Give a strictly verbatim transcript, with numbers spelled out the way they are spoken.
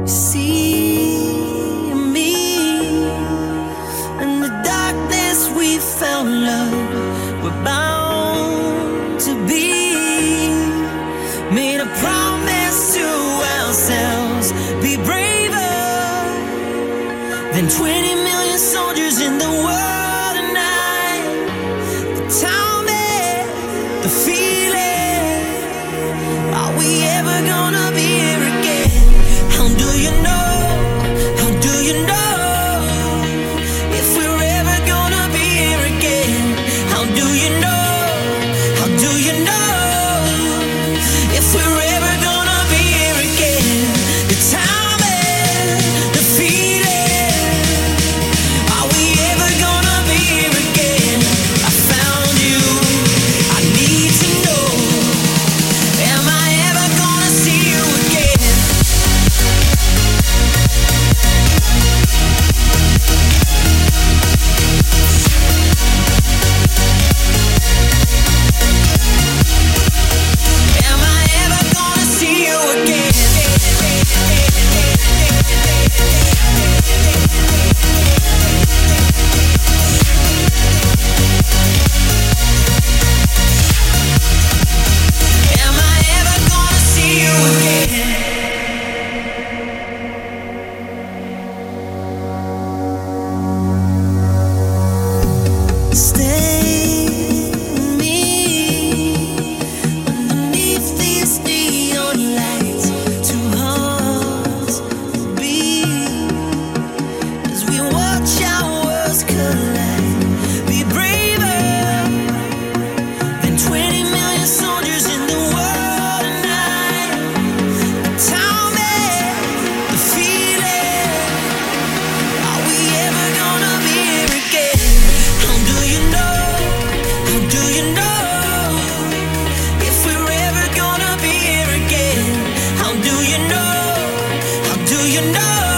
See me in the darkness, we found love. We're bound to be. Made a promise to ourselves, be braver than twenty million soldiers in the world tonight. Tell me the feeling. Are we ever gonna be here again? How do you know? How do you know if we're ever gonna be here again? How do you know? How do you know if we're ever gonna be here again? The time and the feeling. Are we ever gonna be here again? I found you. I need to know. Am I ever gonna see you again? Am I ever gonna see you again? Am I ever gonna see you again? Stay with me underneath these neon lights. Two hearts beat as we watch our worlds collide. Be braver than twenty million soldiers in the world tonight. Tell me the feeling. Are we ever gonna be here again? How do you know? How do you know if we're ever gonna be here again? How do you know? How do you know